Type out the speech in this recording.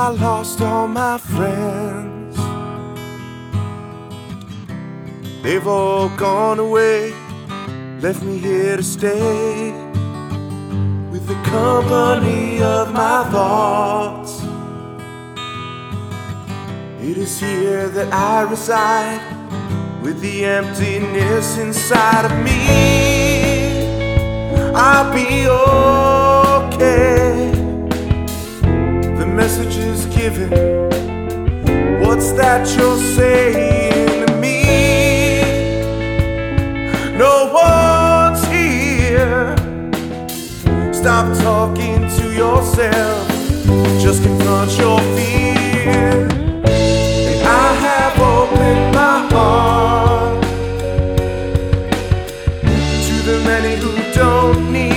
I lost all my friends. They've all gone away, left me here to stay with the company of my thoughts. It is here that I reside, with the emptiness inside of me. I'll be okay. The message is given. What's that you're saying to me? No one's here. Stop talking to yourself, just confront your fear. And I have opened my heart to the many who don't need